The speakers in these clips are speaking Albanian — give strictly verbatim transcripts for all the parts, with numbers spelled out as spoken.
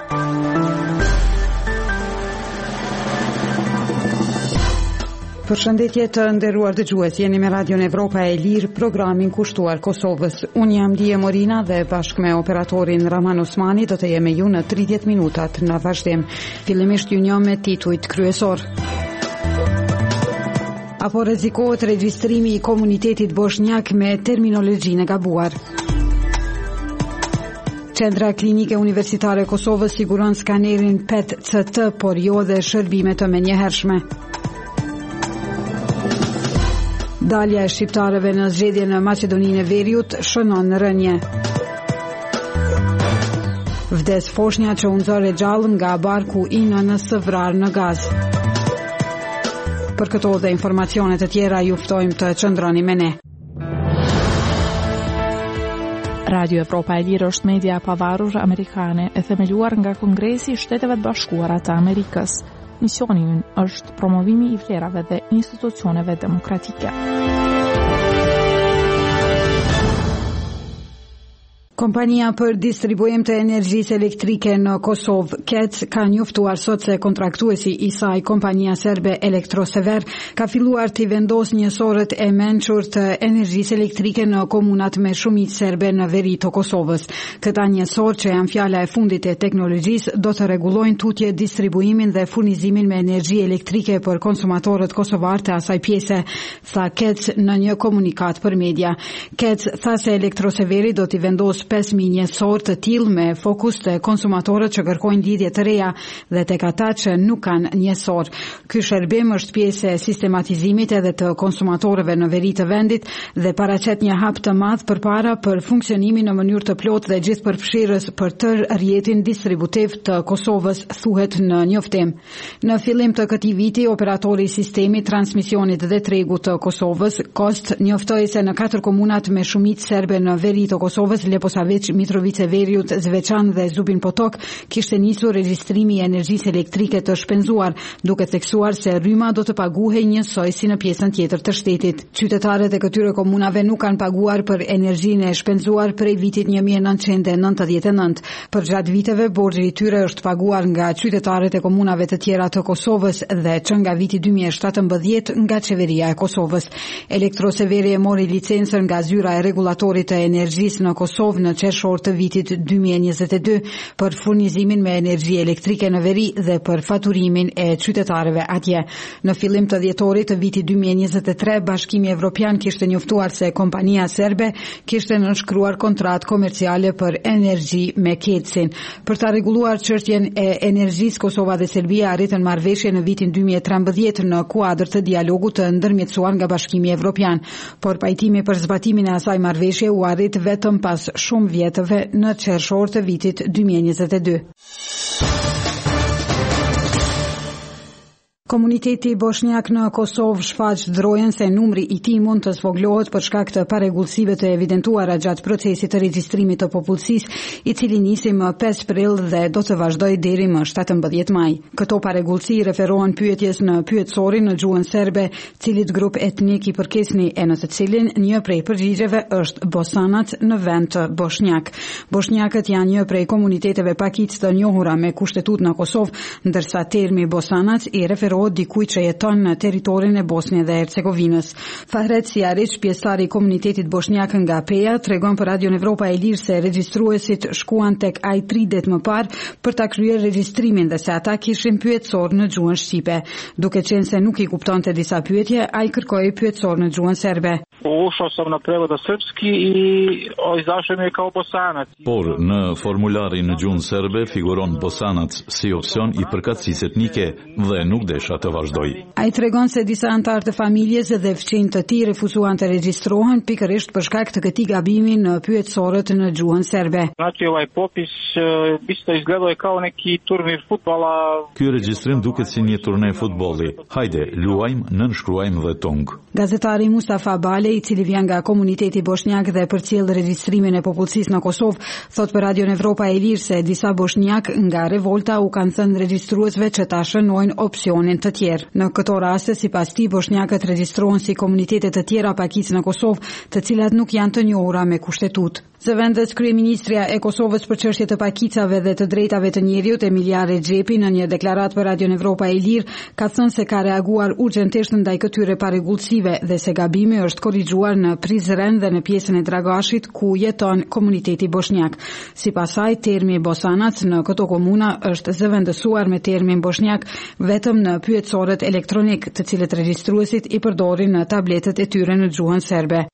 Përshëndetje të nderuar dëgjues, jeni me Radion Evropa e Lirë, programin kushtuar Kosovës. Unë jam Dije Morina dhe bashkë me operatorin Raman Osmani do të jemi ju në tridhjetë minutat në vazhdim. Fillimisht ju njoh me titujt kryesor. Apo rrezikohet regjistrimi i komunitetit bosnjak me terminologjinë e gabuar. Qendra Klinike Universitare e Kosovës siguron skanerin P E T C T, por jo dhe shërbime të menjëhershme. Dalja e shqiptarëve në zgjedhje në Maqedoninë e Veriut shënon rënje. Vdes foshnja që u nxorë gjallë nga barku I N N-s vrar në Gaz. Për këto dhe informacione të tjera ju ftojmë të qëndroni me ne. Radio Evropa e Lirë është media e pavarur amerikane e themeluar nga Kongresi I Shteteve të Bashkuara të Amerikës. Misioni ynë është promovimi I vlerave dhe institucioneve demokratike. Kompania për distribuim të energjisë elektrike në Kosovë, K E C, ka njoftuar sot se kontraktuesi I saj, kompania serbe Elektrosever, ka filluar të vendosë njësorët e mençur të energjisë elektrike në komunat me shumicë serbe në veri të Kosovës. Këta njësor, që janë fjala e fundit e teknologjisë, do të rregullojnë tutje distribuimin dhe furnizimin me energji elektrike për konsumatorët kosovar të asaj pjese, tha K E C në një komunikat për media. K E C tha se Elektroseveri do t'i vendosë pesë mijë njësor të tillë me fokus të konsumatorët që kërkojnë lidhje të reja dhe tek ata që nuk kanë njësor. Ky shërbim është pjesë e sistematizimit edhe të konsumatorëve në veri të vendit dhe paraqet një hap të madh përpara për funksionimin në mënyrë të plotë dhe gjithëpërfshirës për tërë rrjetin distributiv të Kosovës, thuhet në njoftim. Në fillim të këtij viti, operatori I sistemit transmisionit dhe tregut të Kosovës, Kost, njoftoi se në katër komunat me shumicë serbe në veri të Kosovës, Leposavić, Mitrovica e Veriut, Zveçan dhe Zubin Potok, kishte nisur regjistrimi I energjisë elektrike të shpenzuar, duke theksuar se rryma do të paguhej njësoj si në pjesën tjetër të shtetit. Qytetarët e këtyre komunave nuk kanë paguar për energjinë e shpenzuar prej vitit një mijë e nëntëqind e nëntëdhjetë e nëntë. Për gjatë viteve, borxhi I tyre është paguar nga qytetarët e komunave të tjera të Kosovës dhe që nga viti dy mijë e shtatëmbëdhjetë nga qeveria e Kosovës. Elektroseveri e mori licencën nga zyra e rregullatorit të energjisë në Kosovë në qershor të vitit dy mijë e njëzet e dy për furnizimin me energji elektrike në veri dhe për faturimin e qytetarëve atje. Në fillim të dhjetorit të vitit dy mijë e njëzet e tre, Bashkimi Evropian kishte njoftuar se kompania serbe kishte nënshkruar kontratë komerciale për energji me K E C-in. Për ta rregulluar çështjen e energjisë, Kosova dhe Serbia arritën marrëveshje në vitin dy mijë e trembëdhjetë në kuadër të dialogut të ndërmjetësuar nga Bashkimi Evropian, por pajtimi për zbatimin e asaj marrëveshje u arrit vetëm pas shumë vjetëve në qershor të vitit dy mijë e njëzet e dy. Komuniteti bosnjak në Kosovë shfaq drojën se numri I tij mund të zvoglohet për shkak të parregullsive të evidentuara gjatë procesit të regjistrimit të popullsisë, I cili nisi më pesë prill dhe do të vazhdojë deri më shtatëmbëdhjetë maj. Këto parregullsi referohen pyetjes në pyetësorin në gjuhën serbe, cilit grup etnik I përkesni e në të cilin një prej përgjigjeve është bosanac në vend të bosnjak. Bosnjakët janë një prej komuniteteve pakicë të njohura me kushtetutë në Kosovë, ndërsa termi bosanac I referohet dikujt që jeton në territorin e Bosnjë dhe Hercegovinës. Fahret Siariç, pjesëtar I komunitetit bosnjak nga Peja, tregon për Radion Evropa e Lirë se regjistruesit shkuan tek ai tri ditë më parë për ta kryer regjistrimin dhe se ata kishin pyetësor në gjuhën shqipe. Duke qenë se nuk I kuptonte disa pyetje, ai kërkoi pyetësor në gjuhën serbe. Ušao sam na prevoda srpski I izašao mi je kao Bosanac. Por në formularin në gjuhën serbe figuron Bosanac si opsion I përkatësisë etnike dhe nuk desha të vazhdoj. Ai tregon se disa anëtar të familjes dhe fëmijë të tij refuzuan të regjistrohen pikërisht për shkak të këtij gabimi në pyetësorët në gjuhën serbe. Znači ovaj popis isto izgledao je kao neki turnir fudbala. Ky regjistrim duket si një turne futbolli. Hajde, luajmë, nënshkruajmë dhe tong. Gazetari Mustafa Bale, I cili vjen nga komuniteti bosnjak dhe përcjell regjistrimin e popullsisë në Kosovë, thot për Radion Evropa e Lirë se disa bosnjak nga revolta u kanë thënë regjistruesve që ta shënojnë opsionin të tjerë. Në këto raste, sipas tij, bosnjakët regjistrohen si komunitete të tjera pakicë në Kosovë, të cilat nuk janë të njohura me kushtetutë. Zëvendës kryeministria e Kosovës për çështje të pakicave dhe të drejtave të njeriut, Emilia Rexhepi, në një deklaratë për Radion Evropa e Lirë, ka thënë se ka reaguar urgjentisht ndaj këtyre parregullsive dhe se gabimi është korrigjuar në Prizren dhe në pjesën e Dragashit ku jeton komuniteti bosnjak. Sipas saj, termi Bosanac në këto komuna është zëvendësuar me termin bosnjak vetëm në pyetësorët elektronik, të cilët regjistruesit i përdorin në tabletet e tyre në gjuhën serbe.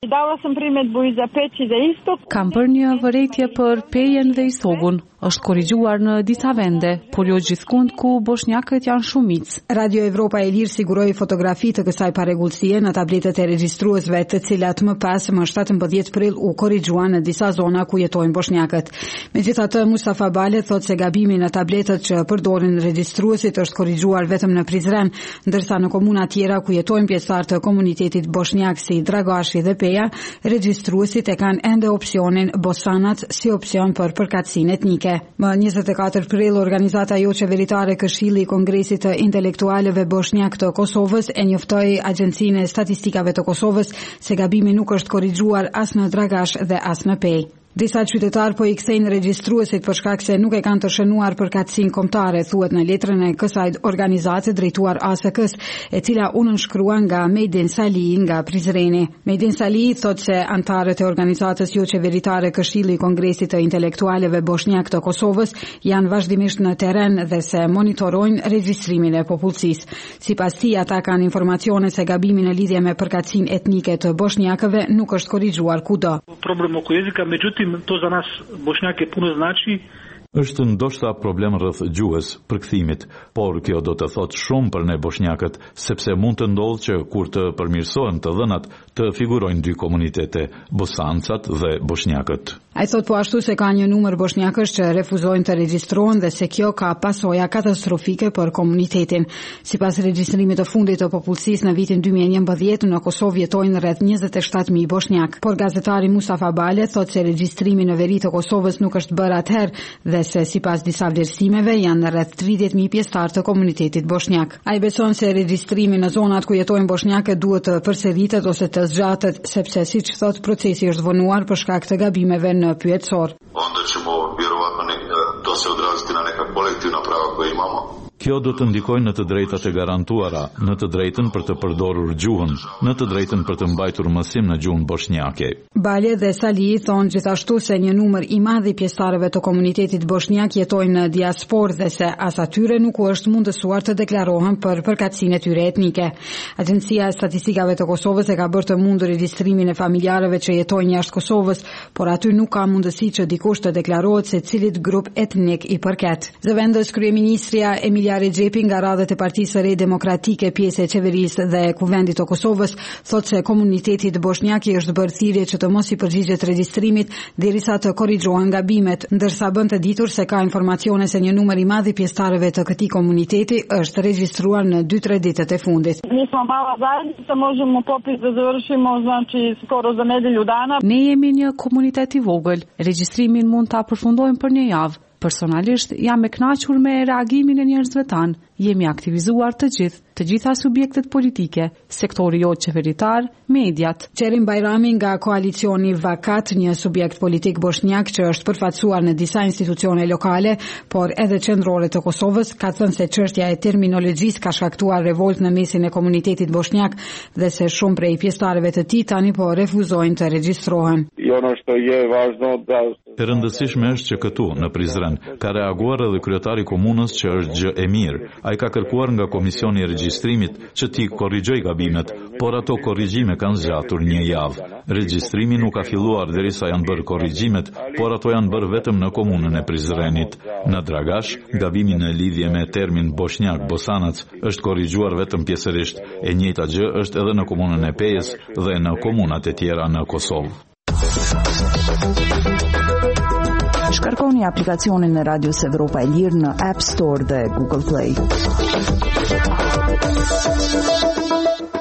Kam për një vërejtje për Pejen dhe Istogun. Është korrigjuar në disa vende, por jo gjithkund ku bosnjakët janë shumicë. Radio Evropa e Lirë siguroi fotografi të kësaj parregullësie në tabletet e regjistruesve, të cilat më pas më shtatëmbëdhjetë prill u korrigjuan në disa zona ku jetojnë bosnjakët. Megjithatë, Mustafa Bale thotë se gabimi në tabletet që përdorin regjistruesit është korrigjuar vetëm në Prizren, ndërsa në komuna tjera ku jetojnë pjesëtar të komunitetit bosnjak si Dragashi dhe Peja, regjistruesit e kanë ende opsionin Bosanac si opsion për përkatësinë etnike. Më njëzet e katër prill, organizata jo qeveritare Këshilli i Kongresit të Intelektualëve Bosnjak të Kosovës e njoftoi Agjencinë e Statistikave të Kosovës se gabimi nuk është korrigjuar as në Dragash dhe as në Pej. Disa qytetar po i kthejnë regjistruesit për shkak se nuk e kanë të shënuar përkatësinë kombëtare, thuhet në letrën e kësaj organizate drejtuar A S K-s, e cila u nënshkruan nga Mejdin Sali nga Prizreni. Mejdin Sali thotë se antarët e organizatës jo qeveritare Këshilli i Kongresit të Intelektualëve Bosnjak të Kosovës janë vazhdimisht në terren dhe se monitorojnë regjistrimin e popullsisë. Sipas tij, ata kanë informacione se gabimi në lidhje me përkatësinë etnike të bosnjakëve nuk është korrigjuar kudo. Problem oko jezika, međutim to za nas Bošnjake puno znači. Është ndoshta problem rreth gjuhës, përkthimit, por kjo do të thotë shumë për ne bosnjakët, sepse mund të ndodhë që kur të përmirësohen të dhënat, të figurojnë dy komunitete, bosancat dhe bosnjakët. Ai thot po ashtu se ka një numër bosnjakësh që refuzojnë të regjistrohen dhe se kjo ka pasoja katastrofike për komunitetin. Sipas regjistrimit të fundit të popullsisë në vitin dy mijë e njëmbëdhjetë, në Kosovë jetojnë rreth njëzet e shtatë mijë bosnjak. Por gazetari Mustafa Bale thot se regjistrimi në veri të Kosovës nuk është bërë atëherë dhe se sipas disa vlerësimeve janë rreth tridhjetë mijë pjesëtar të komunitetit bosnjak. Ai beson se regjistrimi në zonat ku jetojnë bosnjakët duhet të përsëritet ose të zgjatet, sepse siç thot procesi është vonuar për shkak të gabimeve në pyetësor. Onda ćemo vjerovatno to se odraziti na neka kolektivna prava koja imamo. Kjo do të ndikojë në të drejtat e garantuara, në të drejtën për të përdorur gjuhën, në të drejtën për të mbajtur mësim në gjuhën bosnjake. Bale dhe Sali thonë gjithashtu se një numër i madh i pjesëtarëve të komunitetit bosnjak jetojnë në diasporë dhe se as atyre nuk u është mundësuar të deklarohen për përkatësinë e tyre etnike. Agjencia e Statistikave të Kosovës e ka bërë të mundur regjistrimin e familjarëve që jetojnë jashtë Kosovës, por aty nuk ka mundësi që dikush të deklarohet se cilit grup etnik i përket. Zëvendës kryeministria Emilia Rexhepi nga radhët e Partisë së Re Demokratike, pjesë e qeverisë dhe Kuvendit të Kosovës, thotë se komuniteti bosnjak i është bërë thirrje që të mos i përgjigjet regjistrimit derisa të korrigjohen gabimet, ndërsa bën të ditur se ka informacione se një numër i madh i pjesëtarëve të këtij komuniteti është regjistruar në dy tre ditët e fundit. Mi smo mala zajednica, možemo popis da završimo, znači skoro za nedelju dana. Ne jemi një komunitet i vogël. Regjistrimin mund ta përfundojmë për një javë. Personalisht jam e kënaqur me reagimin e njerëzve tanë. Jemi aktivizuar të gjithë, të gjitha subjektet politike, sektori jo qeveritar, mediat. Qerim Bajrami nga koalicioni Vakat, një subjekt politik bosnjak që është përfaqësuar në disa institucione lokale, por edhe qendrore të Kosovës, ka thënë se çështja e terminologjisë ka shkaktuar revolt në mesin e komunitetit bosnjak dhe se shumë prej pjesëtarëve të tij tani po refuzojnë të regjistrohen. E rëndësishme është që këtu, në Prizren, ka reaguar edhe kryetari komunës që është gjë e mirë. Ai ka kërkuar nga komisioni i regjistrimit që t'i korrigjoj gabimet, por ato korrigjime kanë zgjatur një javë. Regjistrimi nuk ka filluar derisa janë bërë korrigjimet, por ato janë bërë vetëm në komunën e Prizrenit. Në Dragash, gabimi në lidhje me termin bosnjak Bosanac është korrigjuar vetëm pjesërisht. E njëjta gjë është edhe në komunën e Pejës dhe në komunat e tjera në Kosovë. Shkarkoni aplikacionin e Radios Evropa e Lirë në App Store dhe Google Play.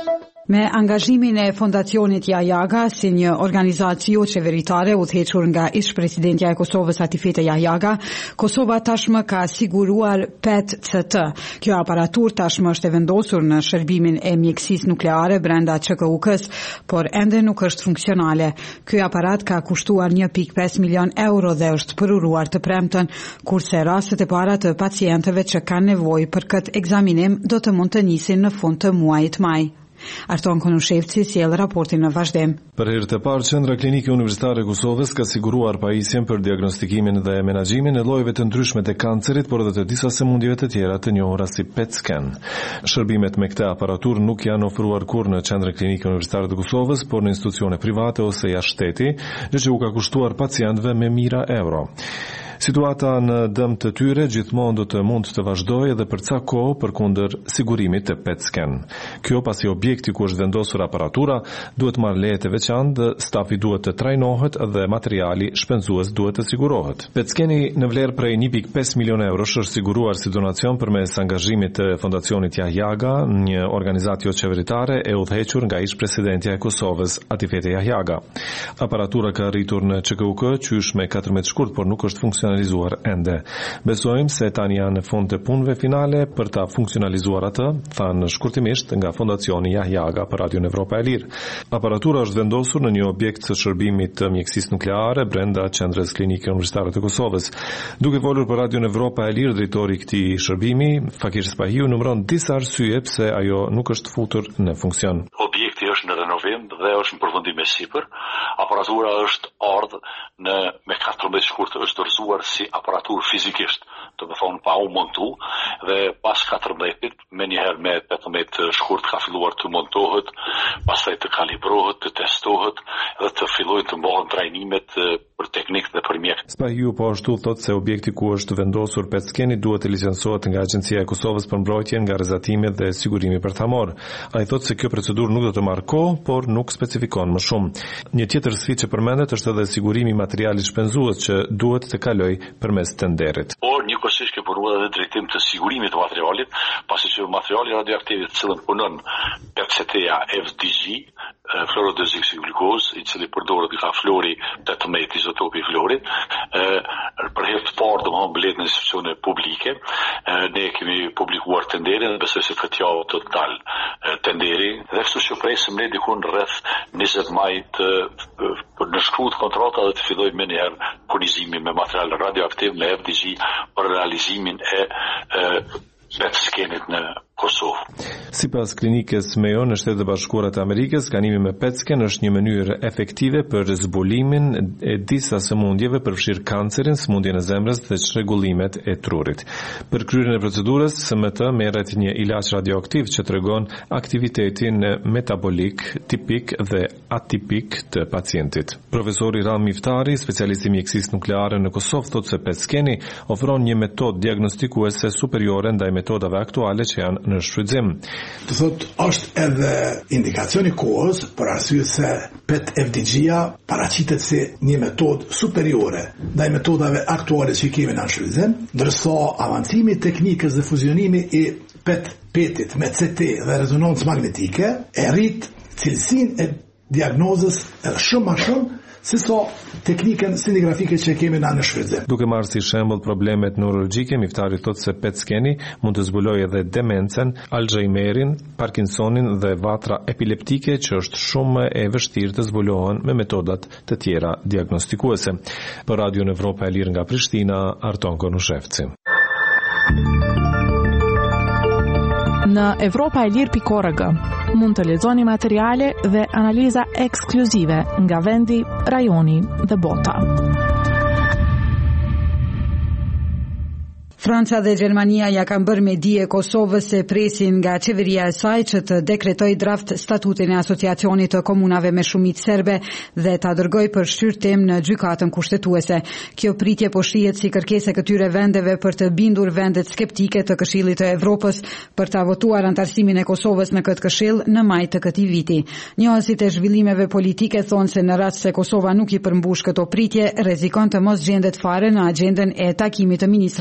Me angazhimin e Fondacionit Jahjaga si një organizacio qeveritare udhëhequr nga ish-presidentja e Kosovës Atifete Jahjaga, Kosova tashmë ka siguruar P E T C T. Kjo aparatur tashmë është e vendosur në shërbimin e mjekësisë nukleare brenda C K U K-s, por ende nuk është funksionale. Ky aparat ka kushtuar një pikë pesë milion euro dhe është përuruar të premten, kurse rastet e para të pacientëve që kanë nevojë për këtë ekzaminim do të mund të nisin në fund të muajit maj. Arton Konushevci sjell raportin në vazhdim. Për herë të parë, Qendra Klinike Universitare e Kosovës ka siguruar pajisjen për diagnostikimin dhe menaxhimin e llojeve të ndryshme të kancerit, por edhe të disa sëmundjeve të tjera të njohura si P E T scan. Shërbimet me këtë aparatur nuk janë ofruar kurrë në Qendrën Klinike Universitare të Kosovës, por në institucione private ose jashtë shteti, gjë që u ka kushtuar pacientëve me mijëra euro. Situata në dëm të tyre gjithmonë do të mund të vazhdojë edhe për ca kohë përkundër sigurimit të P E T scan. Kjo pasi objekti ku është vendosur aparatura duhet marrë leje të veçantë, stafi duhet të trajnohet dhe materiali shpenzues duhet të sigurohet. P E T scani në vlerë prej një pikë pesë milion euro është siguruar si donacion përmes angazhimit të Fondacionit Jahjaga, një organizatë jo qeveritare e udhëhequr nga ish-presidentja e Kosovës Atifete Jahjaga. Aparatura ka arritur në C K U K qysh me katërmbëdhjetë shkurt, por nuk është funksionalizuar ende. Besojmë se tani janë në fund të punëve finale për ta funksionalizuar atë, thanë shkurtimisht nga Fondacioni Jahjaga për Radion Evropa e Lirë. Aparatura është vendosur në një objekt të shërbimit të mjekësisë nukleare brenda Qendrës Klinike Universitare të Kosovës. Duke folur për Radion Evropa e Lirë, drejtori i këtij shërbimi, Fakir Spahiu, numëron disa arsye pse ajo nuk është futur në funksion. Objekti është në renovim dhe është në përfundim e sipër. Aparatura është ardhur në me katërmbëdhjetë shkurt është dorëzuar si aparatur fizikisht, do të thonë pa u montu, dhe pas katërmbëdhjetit me njëherë me tetëmbëdhjetë shkurt ka filluar të montohet, pastaj të kalibrohet, të testohet dhe të fillojnë të bëhen trajnimet për teknikë dhe për mjek. Spahiu po ashtu thotë se objekti ku është vendosur P E T scani duhet të licencohet nga Agjencia e Kosovës për mbrojtjen nga rrezatimet dhe sigurimi bërthamor. Ai thotë se kjo procedurë nuk do të marrë kohë, por nuk specifikon më shumë. Një tjetër sfidë që përmendet është edhe sigurimi i materialit shpenzues që duhet të kalojë përmes tenderit. Por njëkohësisht kjo përruhet edhe drejtim të sigurimit të materialit, pasi që materiali radioaktiv i cili punon P E T C T-ja F D G, fluorodeoksiglukos, i cili përdoret nga fluori tetëmbëdhjetë, izotopi i fluorit, për herë të parë domethënë mbledh në institucione publike. Ne kemi publikuar tenderin dhe besoj se këtë javë do të dalë tenderi, dhe kështu që presim ne diku rreth njëzet maj të në shkruajtur kontrata dhe të fillojmë më njëherë furnizimin me material radioaktiv me F D G për realizimin e P E T scanit në Kosovë. Sipas klinikës Mayo në Shtetet e Bashkuara të Amerikës, skanimi me P E T scan është një mënyrë efektive për zbulimin e disa sëmundjeve, përfshirë kancerin, sëmundjen e zemrës dhe çrregullimet e trurit. Për kryerjen e procedurës, S M T merret një ilaç radioaktiv që tregon aktivitetin metabolik tipik dhe atipik të pacientit. Profesori Ram Miftari, specialist i mjekësisë nukleare në Kosovë, thotë se P E T scani ofron një metodë diagnostikuese superiore ndaj metodave aktuale që janë në shfrytëzim. Të thotë, është edhe indikacioni kohës për arsye se P E T F D G-ja paraqitet si një metodë superiore ndaj metodave aktuale që kemi në shfrytëzim, ndërsa avancimi i teknikës dhe fuzionimi i P E T P E T-it me C T dhe rezonancë magnetike e rrit cilësinë e diagnozës edhe shumë më shumë se sa teknikën scintigrafike që kemi na në shfrytëzim. Duke marrë si shembull problemet neurologjike, Miftari thotë se P E T scani mund të zbulojë edhe demencën, Alzheimerin, Parkinsonin dhe vatra epileptike që është shumë e vështirë të zbulohen me metodat të tjera diagnostikuese. Për Radion Evropa e Lirë nga Prishtina, Arton Konushevci. Në Evropa e Lirë pikë org mund të lexoni materiale dhe analiza ekskluzive nga vendi, rajoni dhe bota. Franca dhe Gjermania ja kanë bërë me dije Kosovës se presin nga qeveria e saj që të dekretoj draft statutin e asociacionit të komunave me shumicë serbe dhe ta dërgoj për shqyrtim në gjykatën kushtetuese. Kjo pritje po shihet si kërkesë këtyre vendeve për të bindur vendet skeptike të Këshillit të Evropës për ta votuar antarësimin e Kosovës në këtë këshill në maj të këtij viti. Njohësit e zhvillimeve politike thonë se në rast se Kosova nuk i përmbush këto pritje, rrezikon të mos gjendet fare në agjendën e takimit të ministrave të jashtëm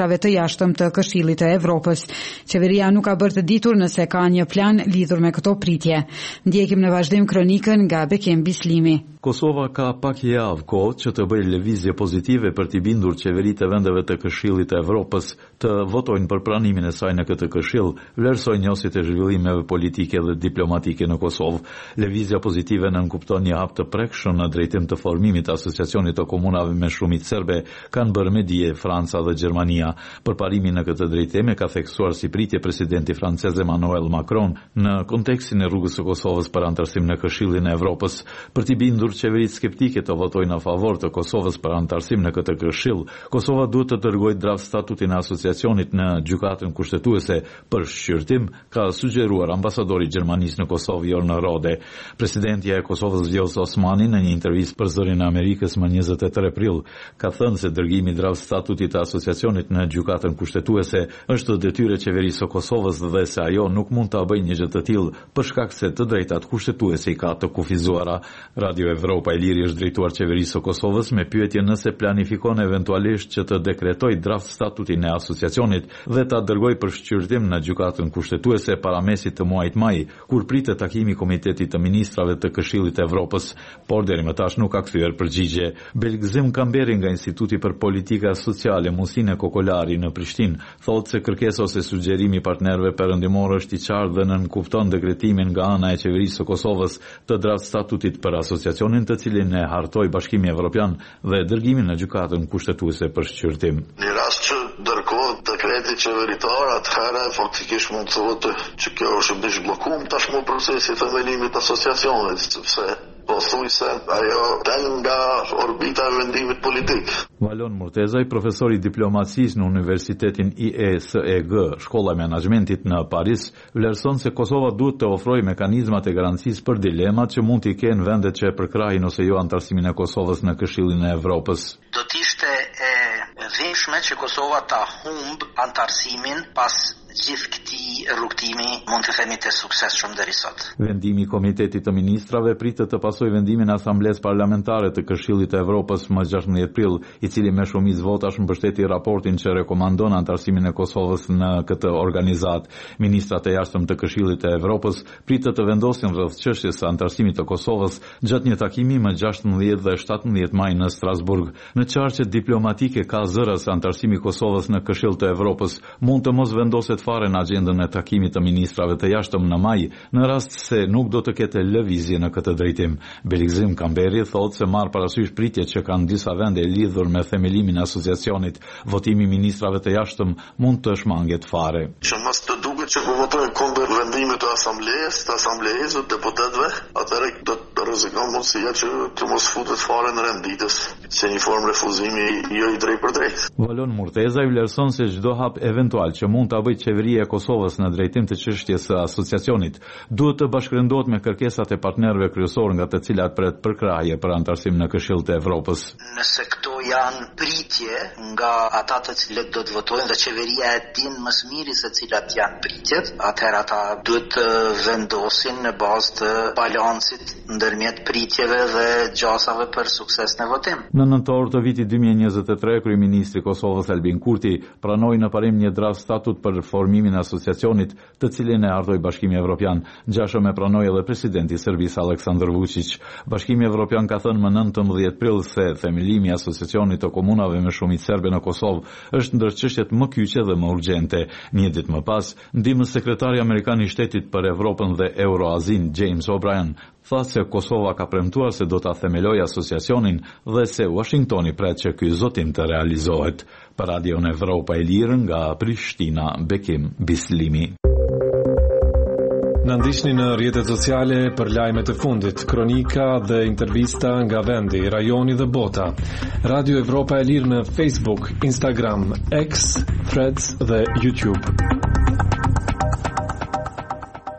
jashtëm të Këshillit të Evropës. Qeveria nuk ka bërë të ditur nëse ka një plan lidhur me këto pritje. Ndjekim në vazhdim kronikën nga Bekim Bislimi. Kosova ka pak javë kohë që të bëjë lëvizje pozitive për t'i bindur qeveritë e vendeve të Këshillit të Evropës të votojnë për pranimin e saj në këtë këshill, vlerësojnë njohësit e zhvillimeve politike dhe diplomatike në Kosovë. Lëvizja pozitive nënkupton një hap të prekshëm në drejtim të formimit të asociacionit të komunave me shumicë serbe, kanë bërë me dije Franca dhe Gjermania. Përparimin në këtë drejtim e ka theksuar si pritje presidenti francez Emmanuel Macron në kontekstin e rrugës së Kosovës për antarësim në Këshillin e Evropës. Për t'i bindur qeveritë skeptike të votojnë a favor të Kosovës për antarësim në këtë këshill, Kosova duhet të dërgojë draft statutin e asociacionit në gjykatën kushtetuese për shqyrtim, ka sugjeruar ambasadori i Gjermanisë në Kosovë Jorn Rode. Presidentja e Kosovës Vjosa Osmani në një intervistë për Zërin e Amerikës më njëzet e tre prill ka thënë se dërgimi i draft statutit të asociacionit në gjykatën kushtetuese është detyrë e qeverisë së Kosovës dhe se ajo nuk mund ta bëjë një gjë të tillë për shkak se të drejtat kushtetuese i ka të kufizuara. Radio Evropa e Liri është drejtuar qeverisë së Kosovës me pyetje nëse planifikon eventualisht që të dekretoj draft statutin e asociacionit dhe ta dërgoj për shqyrtim në gjykatën kushtetuese para mesit të muajit maj, kur pritet takimi Komitetit të Ministrave të Këshillit të Evropës, por deri më tash nuk ka kthyer përgjigje. Belgzim Kamberi nga Instituti për Politika Sociale Musine Kokolari në Prishtinë thotë se kërkesa ose sugjerimi i partnerëve perëndimor është i qartë dhe nënkupton dekretimin nga ana e qeverisë së Kosovës të draft statutit për asociacionin të cilin e hartoi Bashkimi Evropian dhe dërgimin në gjykatën kushtetuese për shqyrtim. Në rast që dërgohet dekreti qeveritar, atëherë faktikisht mund të thotë që kjo është bësh bllokum tashmë procesi i themelimit të asociacionit, sepse po thuj se ajo del nga orbita e vendimit politik. Valon Murtezaj, profesor i diplomacisë në Universitetin I E S E G, Shkolla e Menaxhmentit në Paris, vlerëson se Kosova duhet të ofrojë mekanizmat e garancisë për dilemat që mund t'i kenë vendet që e përkrahin ose jo antarësimin e Kosovës në Këshillin e Evropës. Do t'ishte e dhimbshme që Kosova ta humb antarësimin pas gjithë këtij rrugtimi, mund të themi të suksesshëm deri sot. Vendimi i Komitetit të Ministrave pritet të pasojë vendimin e Asamblesë Parlamentare të Këshillit të Evropës më gjashtëdhjetë prill, i cili me shumicë votash mbështeti raportin që rekomandon antarësimin e Kosovës në këtë organizat. Ministrat e jashtëm të Këshillit të Evropës pritet të vendosin rreth çështjes së antarësimit të Kosovës gjatë një takimi më gjashtëdhjetë dhe shtatëmbëdhjetë maj në Strasburg. Në çarçet diplomatike ka zëra se antarësimi i Kosovës në Këshill të Evropës mund të mos vendoset fare në agjendën e takimit të ministrave të jashtëm në maj, në rast se nuk do të ketë lëvizje në këtë drejtim. Belgzim Kamberi thotë se marr parasysh pritjet që kanë disa vende lidhur me themelimin e asociacionit, votimi i ministrave të jashtëm mund të shmanget fare. Që mos të duket që po votojnë kundër vendimit të asamblesë, të asamblesë, të deputetëve, atëherë do të rrezikon mundësia që të mos futet fare në renditës, se një formë refuzimi jo i drejtë për drejtë. Valon Murteza i vlerëson se çdo hap eventual që mund ta bëjë qeveria e Kosovës në drejtim të çështjes së asociacionit duhet të bashkërëndohet me kërkesat e partnerëve kryesor nga të cilat pret përkrahje për antarësim në Këshill të Evropës. Nëse këto janë pritje nga ata të cilët do të votojnë dhe qeveria e din më së miri se cilat janë pritjet, atëherë ata duhet të vendosin në bazë të balancit ndërmjet pritjeve dhe gjasave për sukses në votim. Në nëntor të vitit dy mijë e njëzet e tre, kryeministri i Kosovës Albin Kurti pranoi në parim një draft statut për formimin e asociacionit, të cilin e ardhoi Bashkimi Evropian. Ngjashëm e pranoi edhe presidenti i Serbisë Aleksandar Vučić. Bashkimi Evropian ka thënë më nëntëmbëdhjetë prill se themelimi i asociacionit të komunave me shumicë serbe në Kosovë është ndër çështjet më kyçe dhe më urgjente. Një ditë më pas, ndihmës sekretari amerikan i shtetit për Evropën dhe Euroazin James O'Brien tha se Kosova ka premtuar se do ta themelojë asociacionin dhe se Washingtoni pret që ky zotim të realizohet. Për Radion Evropa e Lirë nga Prishtina, Bekim Bislimi. Në ndiqni në rrjetet sociale për lajmet e fundit, kronika dhe intervista nga vendi, rajoni dhe bota. Radio Evropa e Lirë në Facebook, Instagram, X, Threads dhe YouTube.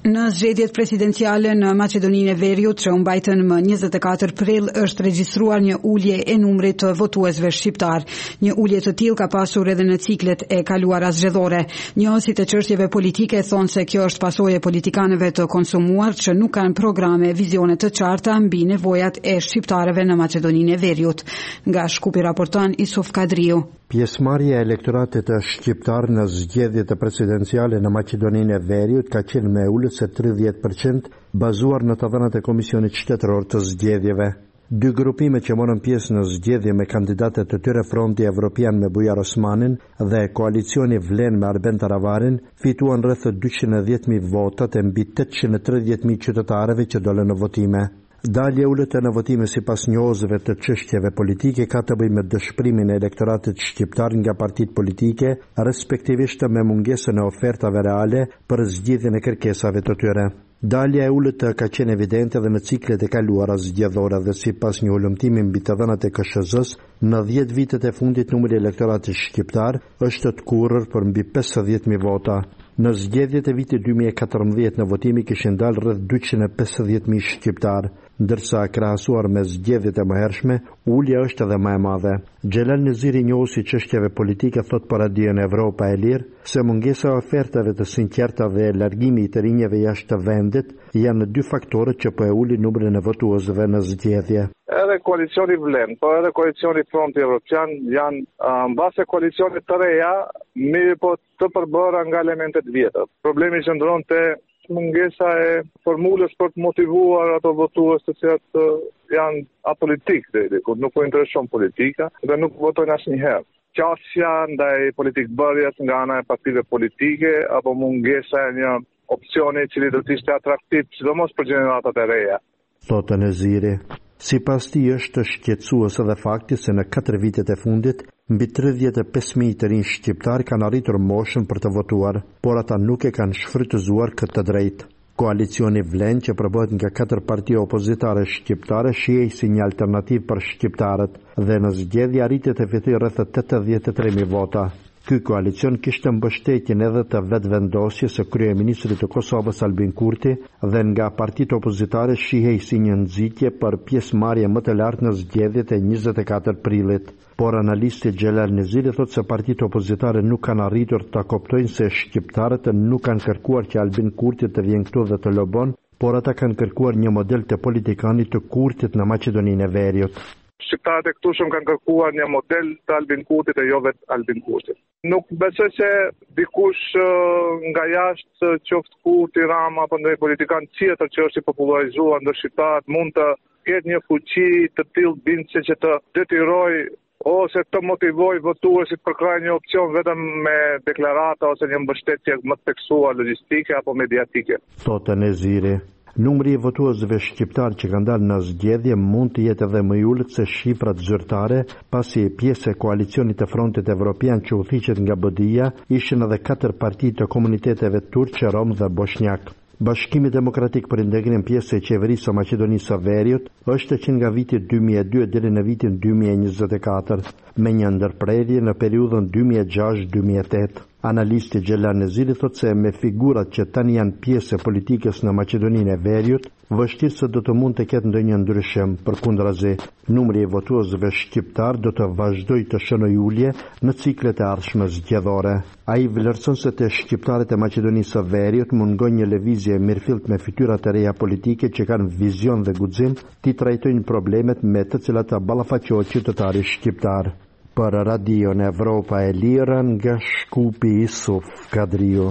Në zgjedhjet presidenciale në Maqedoninë e Veriut që u mbajtën më njëzet e katër prill është regjistruar një ulje e numrit të votuesve shqiptar. Një ulje të tillë ka pasur edhe në ciklet e kaluara zgjedhore. Njohësit e çështjeve politike thonë se kjo është pasojë e politikanëve të konsumuar që nuk kanë programe e vizione të qarta mbi nevojat e shqiptarëve në Maqedoninë e Veriut. Nga Shkupi raporton Isuf Kadriu. Pjesëmarrja e elektoratit të shqiptar në zgjedhjet e presidenciale në Maqedoninë e Veriut ka qenë me ulës së tridhjetë përqind, bazuar në të dhënat e Komisionit Shtetëror të Zgjedhjeve. Dy grupime që morën pjesë në zgjedhje me kandidatet të tyre Fronti Evropian me Bujar Osmanin dhe Koalicioni Vlen me Arben Taravarin fituan rreth dyqind e dhjetë mijë vota të mbi tetëqind e tridhjetë mijë qytetarëve që dolën në votime. Dalja ullët e në votime si pas njohësve të çështjeve politike ka të bëjë me dëshpërimin e elektoratit shqiptar nga partitë politike, respektivisht me mungesën e ofertave reale për zgjidhjen e kërkesave të tyre. Dalja e ullët ka qenë evidente dhe në ciklet e kaluara zgjedhore dhe si pas një ullëmtimi mbi të dhënat e K S Z-s, në dhjetë vitet e fundit numri i elektoratit shqiptar është të kurrër për mbi pesëdhjetë mijë vota. Në zgjedhjet e vitit dy mijë e katërmbëdhjetë në votimi kishin dalë rreth dyqind e pesëdhjetë mijë shqiptar, ndërsa krahasuar me zgjedhjet e mëhershme, ulja është edhe më e madhe. Xhelal Neziri, njohuesi i çështjeve politike, thot për Radion Evropa e Lirë se mungesa e ofertave të sinqerta dhe largimi i të rinjeve jashtë vendit janë dy faktorët që po e ulin numrin e votuesve në zgjedhje. Edhe koalicioni Vlen, po edhe koalicioni Fronti Evropian janë mbase koalicionit të reja, mirë po të përbëra nga elementet vjetër. Problemi qëndron te mungesa e formulës për të motivuar ato votues të cilat janë apolitik deri kur nuk po intereson politika dhe nuk votojnë asnjëherë. Qasja ndaj politikë bërjes nga ana e partive politike apo mungesa e një opsioni i cili do të ishte atraktiv sidomos për gjeneratat e reja. Thotë Neziri. Si pas ti është shqetësues edhe fakti se në katër vitet e fundit, mbi tridhjetë e pesë mijë të rinj shqiptar kanë arritur moshën për të votuar, por ata nuk e kanë shfrytëzuar këtë drejtë. Koalicioni Vlen, që përbëhet nga katër parti opozitare shqiptare, shihej si një alternativë për shqiptarët dhe në zgjedhje arriti të fitojë rreth tetëdhjetë e tre mijë vota. Ky koalicion kishte mbështetjen edhe të vetëvendosjes së kryeministrit të Kosovës Albin Kurti dhe nga partitë opozitare shihej si një nxitje për pjesëmarrje më të lartë në zgjedhjet e njëzet e katër prillit. Por analisti Xhelal Neziri thotë se partitë opozitare nuk kanë arritur të koptojnë se shqiptarët nuk kanë kërkuar që Albin Kurti të vjen këtu dhe të lobon, por ata kanë kërkuar një model të politikanit të Kurtit në Maqedoninë e Veriut. Shqiptarët e këtu shumë kanë kërkuar një model të Albin Kurtit e jo vetë Albin Kurtit. Nuk besoj se dikush nga jashtë, qoftë Kurti, Rama apo ndonjë politikan tjetër që është i popularizuar ndër shqiptarët mund të ketë një fuqi të tillë bindse që të detyrojë ose të motivoj votuesit për kraj një opcion vetëm me deklarata ose një mbështetje më të theksuar logjistike apo mediatike. Thotë Neziri. Numri i votuesve shqiptar që kanë dalë në zgjedhje mund të jetë edhe më i ulët se shifrat zyrtare, pasi pjesë e koalicionit të Frontit Evropian që udhëhiqet nga B D-ja ishin edhe katër parti të komuniteteve turqe, rom dhe bosnjak. Bashkimi Demokratik për Integrim, pjesë e qeverisë së Maqedonisë së Veriut, është që nga viti dy mijë e dy deri në vitin dy mijë e njëzet e katër, me një ndërprerje në periudhën dy mijë e gjashtë dy mijë e tetë. Analisti Xhelal Neziri thotë se me figurat që tani janë pjesë e politikës në Maqedoninë e Veriut, vështirë se do të mund të ketë ndonjë ndryshim. Përkundrazi, numri i votuesve shqiptar do të vazhdojë të shënojë ulje në ciklet e ardhshme zgjedhore. Ai vlerëson se te shqiptarët e Maqedonisë së Veriut mungon një lëvizje mirëfillt me fytyra të reja politike që kanë vizion dhe guxim të trajtojnë problemet me të cilat ballafaqohet qytetari shqiptar. Për Radion Evropa e Lirë nga Shkupi Isuf Kadriu.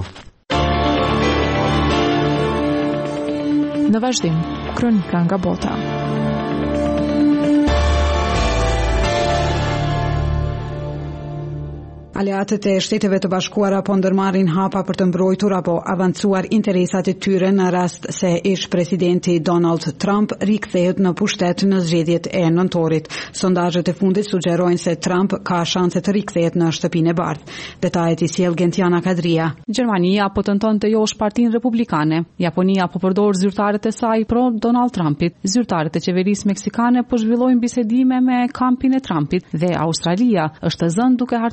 Në vazhdim, kronika nga bota. Aleatët e Shteteve të Bashkuara po ndërmarrin hapa për të mbrojtur apo avancuar interesat e tyre në rast se ish presidenti Donald Trump rikthehet në pushtet në zgjedhjet e nëntorit. Sondazhet e fundit sugjerojnë se Trump ka shanse të rikthehet në shtëpinë e bardhë. Detajet i sjell Gentiana Kadria. Gjermania po tenton të josh Partinë Republikane. Japonia po përdor zyrtarët e saj pro Donald Trumpit. Zyrtarët e qeverisë meksikane po zhvillojnë bisedime me kampin e Trumpit dhe Australia është zënë duke hartuar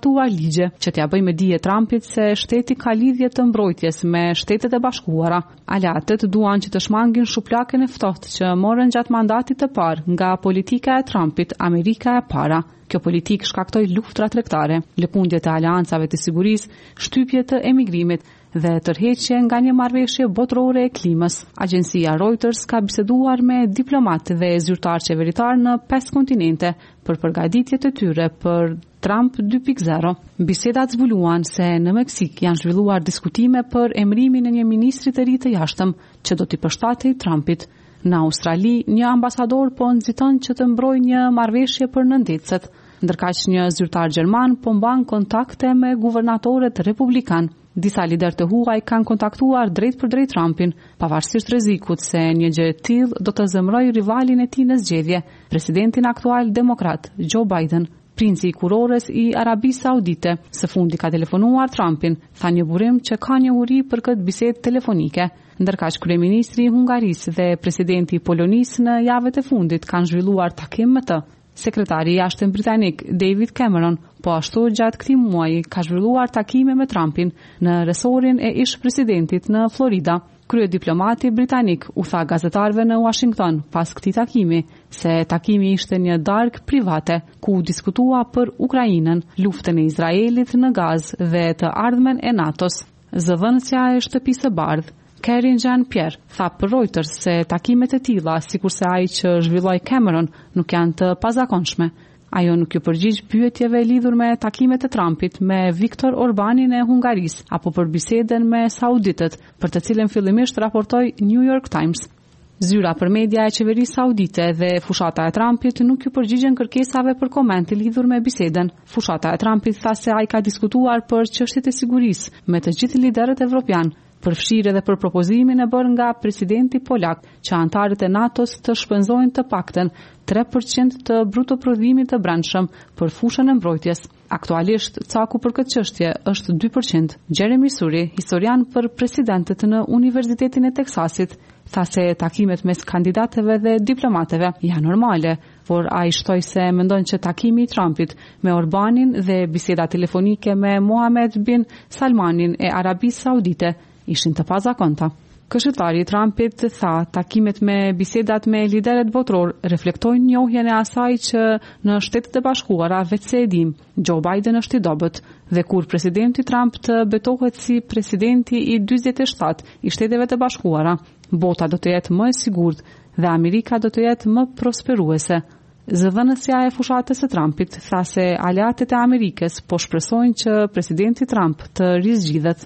ligje që t'ja bëjmë dije Trumpit se shteti ka lidhje të mbrojtjes me Shtetet e Bashkuara. Aleatët duan që të shmangin shuplakën e ftohtë që morën gjatë mandatit të parë nga politika e Trumpit, Amerika e para. Kjo politik shkaktoi luftra tregtare, lëkundje të aleancave të sigurisë, shtypje të emigrimit dhe tërheqje nga një marrëveshje botërore e klimës. Agjencia Reuters ka biseduar me diplomatë dhe zyrtar qeveritar në pesë kontinente për përgatitjet e tyre për Trump dy pikë zero. Bisedat zbuluan se në Meksik janë zhvilluar diskutime për emërimin e një ministri të ri të jashtëm që do t'i përshtatej Trumpit. Në Australi, një ambasador po nxiton që të mbrojë një marrëveshje për nëndecet, ndërkaq një zyrtar gjerman po mban kontakte me guvernatorët republikan. Disa lider të huaj kanë kontaktuar drejt për drejt Trumpin, pavarësisht rrezikut se një gjë e tillë do të zemrojë rivalin e tij në zgjedhje, presidentin aktual demokrat Joe Biden. Princi i kurores i Arabisë Saudite së fundi ka telefonuar Trumpin, tha një burim që ka një uri për këtë bisedë telefonike. Ndërkaq kryeministri i Hungarisë dhe presidenti i Polonisë në javët e fundit kanë zhvilluar takim me të. Sekretari i jashtëm britanik David Cameron po ashtu gjatë këtij muaji ka zhvilluar takime me Trumpin në resorin e ish presidentit në Florida. Kryediplomati britanik u tha gazetarëve në Washington pas këtij takimi se takimi ishte një darkë private ku diskutua për Ukrainën, luftën e Izraelit në Gazë dhe të ardhmen e NATO-s. Zëvendësja e shtëpisë së bardhë Karine Jean-Pierre tha për Reuters se takimet e tilla, sikurse ai që zhvilloi Cameron, nuk janë të pazakonshme. Ajo nuk ju përgjigj pyetjeve lidhur me takimet e Trumpit me Viktor Orbanin e Hungarisë apo për bisedën me sauditët, për të cilën fillimisht raportoi New York Times. Zyra për media e qeverisë saudite dhe fushata e Trumpit nuk ju përgjigjen kërkesave për komente lidhur me bisedën. Fushata e Trumpit tha se ai ka diskutuar për çështjet e sigurisë me të gjithë liderët evropian, përfshirë edhe për propozimin e bërë nga presidenti polak që antarët e NATO-s të shpenzojnë të paktën tre përqind të bruto prodhimit të brendshëm për fushën e mbrojtjes. Aktualisht caku për këtë çështje është dy përqind. Jeremy Suri, historian për presidentët në Universitetin e Teksasit, tha se takimet mes kandidatëve dhe diplomatëve janë normale, por ai shtoi se mendon që takimi i Trumpit me Orbanin dhe biseda telefonike me Mohammed bin Salmanin e Arabisë Saudite ishin të pazakonta. Këshilltari i Trumpit tha takimet me bisedat me liderët botror reflektojnë njohjen e asaj që në Shtetet e Bashkuara vetë se e dim, Joe Biden është i dobët dhe kur presidenti Trump të betohet si presidenti i dyzet e shtatë i Shteteve të Bashkuara, bota do të jetë më e sigurt dhe Amerika do të jetë më prosperuese. Zëvendësja e fushatës së Trumpit tha se aleatët e Amerikës po shpresojnë që presidenti Trump të rizgjidhet.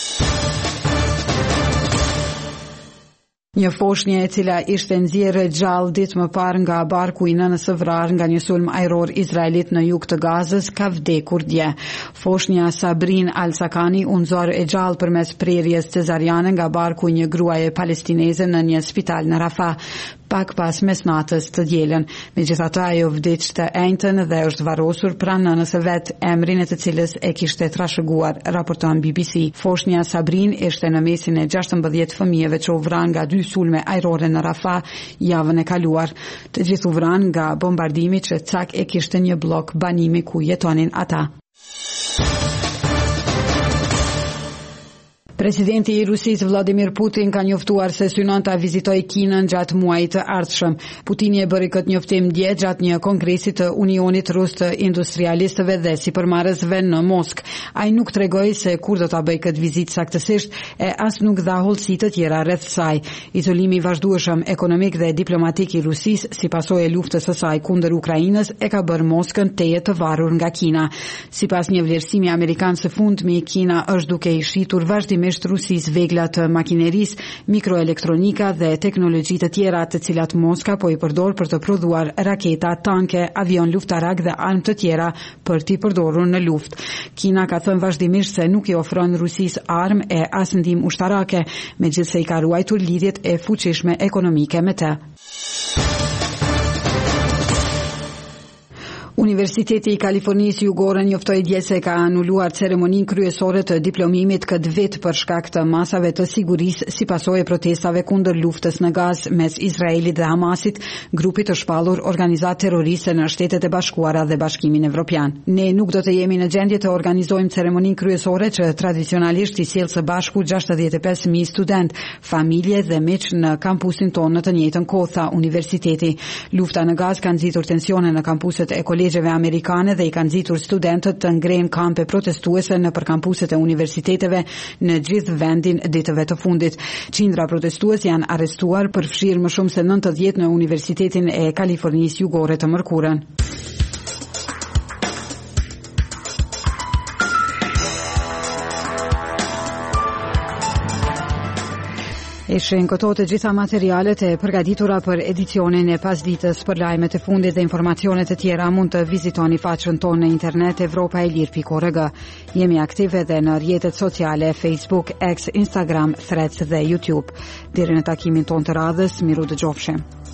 Një foshnjë e cila ishte nxjerrë gjallë ditë më parë nga barku i nënës së vrarë nga një sulm ajror izraelit në jug të Gazës ka vdekur dje. Foshnja Sabrin Al-Sakani u nxorë e gjallë përmes prerjes cezariane nga barku i një gruaje palestineze në një spital në Rafah, pak pas mesnatës të dielën. Megjithatë ajo vdiq të enjtën dhe është varrosur pranë nënës së vet, emrin e të cilës e kishte trashëguar, raporton B B C. Foshnja Sabrin ishte në mesin e gjashtëmbëdhjetë fëmijëve që u vranë nga dy sulme ajrore në Rafah javën e kaluar. Të gjithë u vranë nga bombardimi që cak e kishte një blok banimi ku jetonin ata. Presidenti i Rusisë Vladimir Putin ka njoftuar se synon ta vizitojë Kinën gjatë muajit të ardhshëm. Putini e bëri këtë njoftim dje gjatë një kongresi të Unionit Rus të Industrialistëve dhe Sipërmarrësve në Moskë. Ai nuk tregoi se kur do ta bëjë këtë vizitë saktësisht e as nuk dha hollësi të tjera rreth saj. Izolimi i vazhdueshëm ekonomik dhe diplomatik i Rusisë si pasojë e luftës së saj kundër Ukrainës e ka bërë Moskën teje të varur nga Kina. Sipas një vlerësimi amerikan së fundmi, Kina është duke i shitur vazhdimisht Rusisë vegla të makinerisë, mikroelektronika dhe teknologji të tjera të cilat Moska po i përdor për të prodhuar raketa, tanke, avion luftarak dhe armë të tjera për t'i përdorur në luftë. Kina ka thënë vazhdimisht se nuk i ofron Rusisë armë e as ndihmë ushtarake, megjithse i ka ruajtur lidhjet e fuqishme ekonomike me të. Universiteti i Kalifornisë Jugore njoftoi dje se ka anuluar ceremoninë kryesore të diplomimit këtë vit për shkak të masave të sigurisë si pasojë e protestave kundër luftës në Gazë mes Izraelit dhe Hamasit, grupit të shpallur organizatë terroriste në Shtetet e Bashkuara dhe Bashkimin Evropian. Ne nuk do të jemi në gjendje të organizojmë ceremoninë kryesore që tradicionalisht i sjell së bashku gjashtëdhjetë e pesë mijë student, familje dhe miq në kampusin tonë në të njëjtën kohë, tha universiteti. Lufta në Gazë ka nxitur tensione në kampuset e kolegjeve amerikane dhe i ka nxitur studentët të ngrejnë kampe protestuese në për kampuset e universiteteve në gjithë vendin ditëve të fundit. Qindra protestues janë arrestuar për fshirë më shumë se nëntëdhjetë në Universitetin e Kalifornisë Jugore të mërkurën. Ishin këto të gjitha materialet e përgatitura për edicionin e pasditës. Për lajmet e fundit dhe informacionet e tjera mund të vizitoni faqen tonë në internet europa e lir pikë org. Jemi aktive edhe në rrjetet sociale Facebook, X, Instagram, Threads dhe YouTube. Deri në takimin tonë të radhës, miru dëgjofshim.